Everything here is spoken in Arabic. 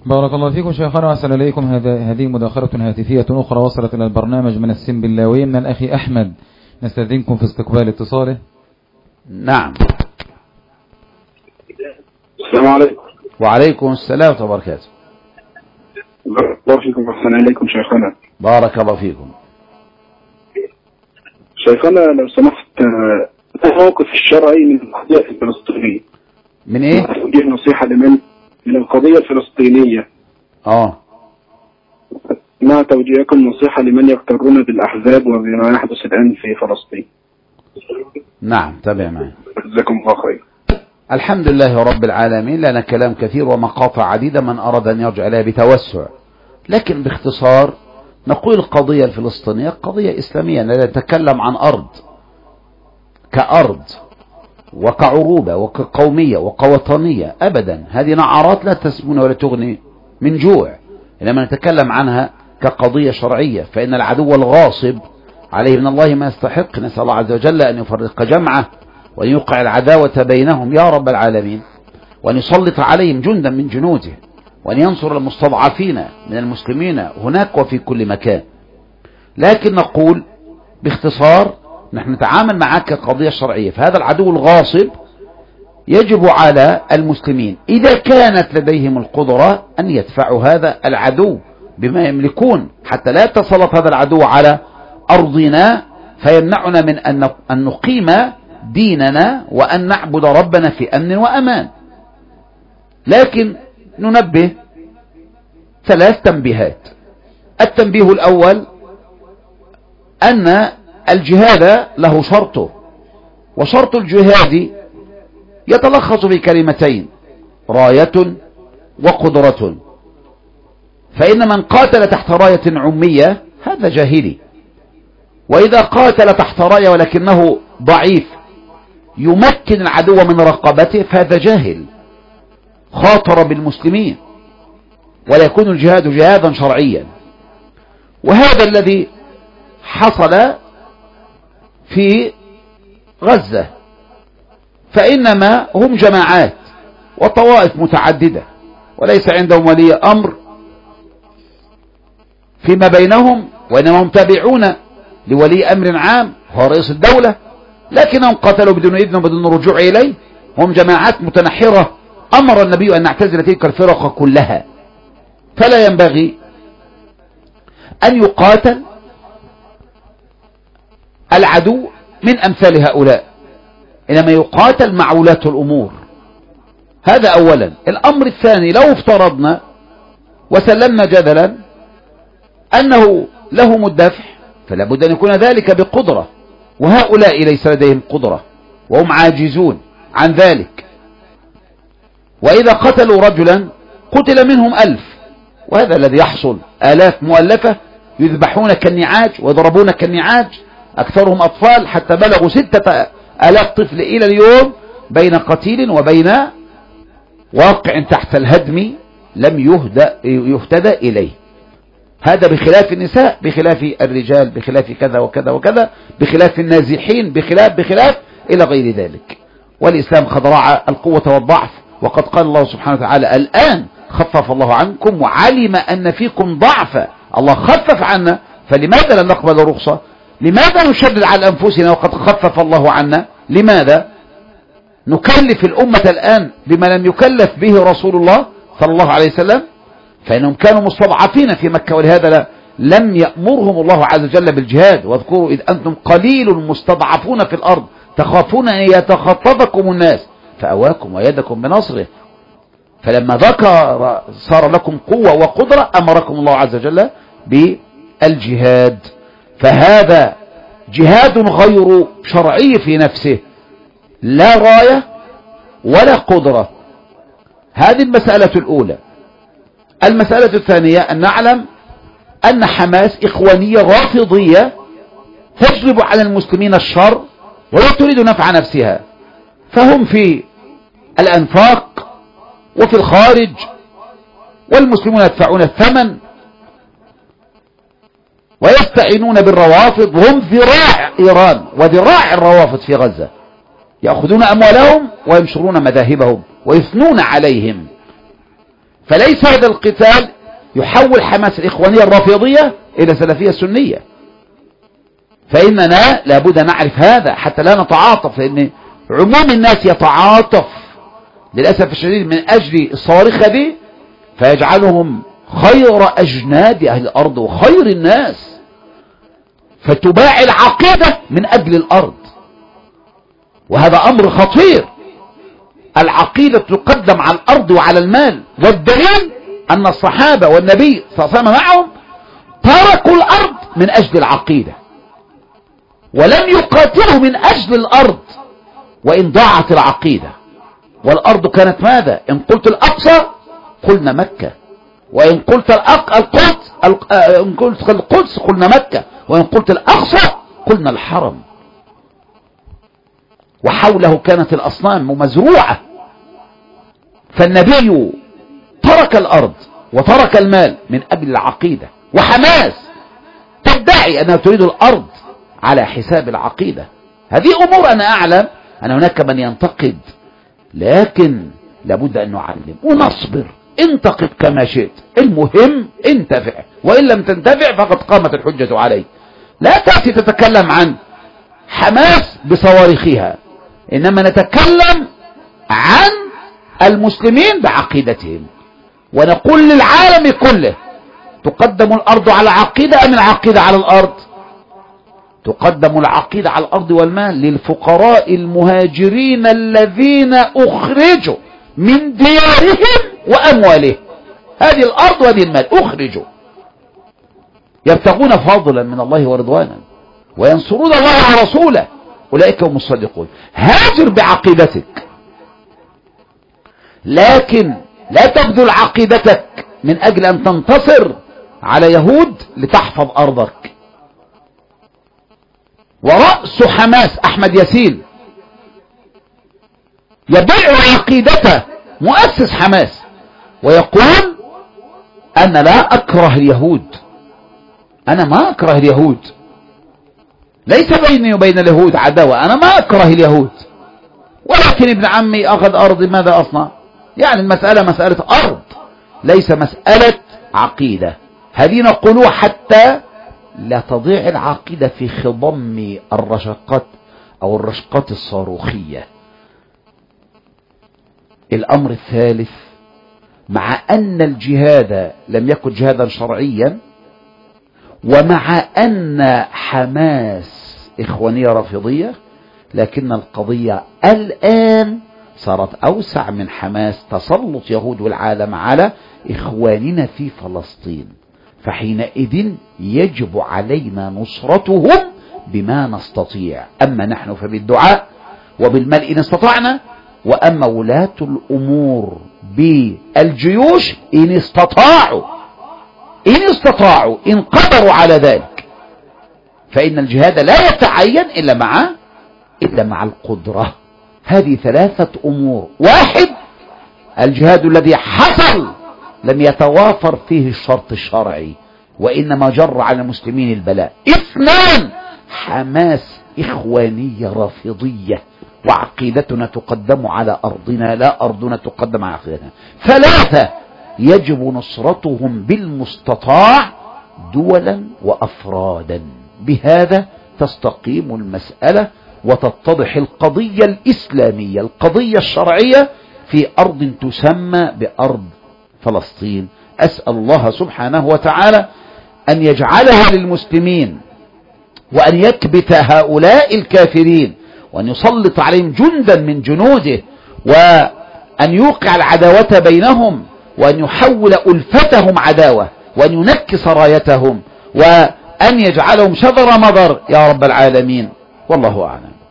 بارك الله فيكم شيخنا وأحسن إليكم. هذه مداخلة هاتفية أخرى وصلت إلى البرنامج من السنبلاوي من الأخ أحمد، نستأذنكم في استقبال اتصاله. نعم. السلام عليكم. وعليكم السلام ورحمة الله وبركاته. بارك الله فيكم وأحسن إليكم شيخنا. بارك الله فيكم شيخنا لو سمحت، موقف الشرعي من القضية الفلسطينية. من ايه؟ توجيه نصيحة من القضية الفلسطينية. مع توجيهكم نصيحة لمن يغترون بالأحزاب وبما يحدث الآن في فلسطين. نعم، تابع معي. جزاكم الله خير. الحمد لله رب العالمين. لنا كلام كثير ومقاطع عديدة من أراد أن يرجع إليها بتوسع، لكن باختصار نقول القضية الفلسطينية قضية إسلامية. لا نتكلم عن أرض كأرض وكعروبة وكقومية وكوطنية أبدا، هذه نعرات لا تسمن ولا تغني من جوع، إنما نتكلم عنها كقضية شرعية. فإن العدو الغاصب عليه من الله ما يستحق، نسأل الله عز وجل أن يفرق جمعه وأن يوقع العداوة بينهم يا رب العالمين، وأن يسلط عليهم جندا من جنوده، وأن ينصر المستضعفين من المسلمين هناك وفي كل مكان. لكن نقول باختصار نحن نتعامل معك كقضية شرعية. فهذا العدو الغاصب يجب على المسلمين إذا كانت لديهم القدرة أن يدفعوا هذا العدو بما يملكون، حتى لا يتسلط هذا العدو على أرضنا فيمنعنا من أن نقيم ديننا وأن نعبد ربنا في أمن وأمان. لكن ننبه 3 تنبيهات. التنبيه الأول أن الجهاد له شرطه، وشرط الجهاد يتلخص في كلمتين: راية وقدرة. فإن من قاتل تحت راية عمية هذا جاهلي، وإذا قاتل تحت راية ولكنه ضعيف يمكن العدو من رقبته فهذا جاهل خاطر بالمسلمين، ولا يكون الجهاد جهادا شرعيا. وهذا الذي حصل في غزة، فإنما هم جماعات وطوائف متعددة وليس عندهم ولي أمر فيما بينهم، وإنما هم تابعون لولي أمر عام هو رئيس الدولة، لكنهم قتلوا بدون إذن وبدون رجوع إليه. هم جماعات متنحرة أمر النبي أن نعتزل تلك الفرق كلها. فلا ينبغي أن يقاتل العدو من أمثال هؤلاء، إنما يقاتل مع ولاة الأمور. هذا أولا. الأمر الثاني، لو افترضنا وسلمنا جدلا أنه لهم الدفع فلا بد أن يكون ذلك بقدرة، وهؤلاء ليس لديهم قدرة وهم عاجزون عن ذلك. وإذا قتلوا رجلا قتل منهم 1000، وهذا الذي يحصل. 1000 مؤلفة يذبحون كالنعاج ويضربون كالنعاج، أكثرهم أطفال، حتى بلغوا 6000 طفل إلى اليوم بين قتيل وبين واقع تحت الهدم لم يهتدى إليه. هذا بخلاف النساء، بخلاف الرجال، بخلاف كذا وكذا وكذا، بخلاف النازحين، بخلاف إلى غير ذلك. والإسلام قد راعى القوة والضعف، وقد قال الله سبحانه وتعالى: الآن خفف الله عنكم وعلم أن فيكم ضعفا. الله خفف عنا، فلماذا لا نقبل رخصة؟ لماذا نشدد على أنفسنا وقد خفف الله عنا؟ لماذا نكلف الأمة الآن بما لم يكلف به رسول الله صلى الله عليه وسلم؟ فإنهم كانوا مستضعفين في مكة، ولهذا لم يأمرهم الله عز وجل بالجهاد. واذكروا إذ أنتم قليل مستضعفون في الأرض تخافون أن يتخطفكم الناس فأواكم ويدكم بنصره. فلما ذكر صار لكم قوة وقدرة أمركم الله عز وجل بالجهاد. فهذا جهاد غير شرعي في نفسه، لا راية ولا قدرة. هذه المسألة الأولى. المسألة الثانية أن نعلم أن حماس إخوانية رافضية تجلب على المسلمين الشر ولا تريد نفع نفسها، فهم في الأنفاق وفي الخارج، والمسلمون يدفعون الثمن ويستعينون بالروافض، وهم ذراع إيران وذراع الروافض في غزة، يأخذون أموالهم وينشرون مذاهبهم ويثنون عليهم. فليس هذا القتال يحول حماس الإخوانية الرافضية إلى سلفية سنية، فإننا لابد نعرف هذا حتى لا نتعاطف، لأن عموم الناس يتعاطف للأسف الشديد من أجل الصواريخ دي، فيجعلهم خير أجناد أهل الأرض وخير الناس، فتباع العقيدة من أجل الأرض، وهذا أمر خطير. العقيدة تقدم على الأرض وعلى المال، والدليل أن الصحابة والنبي صلى الله عليه وسلم معهم تركوا الأرض من أجل العقيدة، ولم يقاتلوا من أجل الأرض وإن ضاعت العقيدة. والأرض كانت ماذا؟ إن قلت الأقصى قلنا مكة، وإن قلت القدس قلنا مكة، وإن قلت الأقصى قلنا الحرم. وحوله كانت الأصنام مزروعة، فالنبي ترك الأرض وترك المال من أجل العقيدة. وحماس تدعي أنها تريد الأرض على حساب العقيدة. هذه أمور أنا أعلم أن هناك من ينتقد، لكن لابد أن نعلم ونصبر. انتقد كما شئت، المهم انتفع، وإن لم تنتفع فقد قامت الحجة عليك. لا تأتي تتكلم عن حماس بصواريخها، إنما نتكلم عن المسلمين بعقيدتهم، ونقول للعالم كله: تقدم الأرض على العقيدة أم العقيدة على الأرض؟ تقدم العقيدة على الأرض والمال للفقراء المهاجرين الذين أخرجوا من ديارهم وأموالهم. هذه الأرض وهذه المال أخرجوا يبتغون فضلا من الله ورضوانا وينصرون الله ورسوله، أولئك هم الصادقون. هاجر بعقيدتك، لكن لا تبذل عقيدتك من أجل أن تنتصر على يهود لتحفظ أرضك. ورأس حماس أحمد ياسين يبيع عقيدته، مؤسس حماس، ويقول: أنا لا أكره اليهود، أنا ما أكره اليهود، ليس بيني وبين اليهود عداوة، أنا ما أكره اليهود، ولكن ابن عمي أخذ أرضي ماذا أصنع؟ يعني المسألة مسألة أرض، ليس مسألة عقيدة. هذه نقولها حتى لا تضيع العقيدة في خضم الرشقات أو الرشقات الصاروخية. الأمر الثالث: مع أن الجهاد لم يكن جهادا شرعيا، ومع أن حماس إخوانية رافضية، لكن القضية الآن صارت أوسع من حماس، تسلط يهود والعالم على إخواننا في فلسطين، فحينئذ يجب علينا نصرتهم بما نستطيع. أما نحن فبالدعاء وبالمال إن استطعنا، وأما ولاة الأمور بالجيوش إن استطاعوا إن قدروا على ذلك، فإن الجهاد لا يتعين إلا مع القدرة. هذه ثلاثة أمور: واحد، الجهاد الذي حصل لم يتوافر فيه الشرط الشرعي، وإنما جر على المسلمين البلاء. اثنان، حماس إخوانية رافضية، وعقيدتنا تقدم على أرضنا، لا أرضنا تقدم على عقيدتنا. ثلاثة، يجب نصرتهم بالمستطاع دولا وأفرادا. بهذا تستقيم المسألة وتتضح القضية الإسلامية، القضية الشرعية في أرض تسمى بأرض فلسطين. أسأل الله سبحانه وتعالى أن يجعلها للمسلمين، وأن يكبت هؤلاء الكافرين، وأن يسلط عليهم جندا من جنوده، وأن يوقع العداوة بينهم، وأن يحول ألفتهم عداوة، وأن ينكس رايتهم، وأن يجعلهم شذر مضر يا رب العالمين. والله أعلم.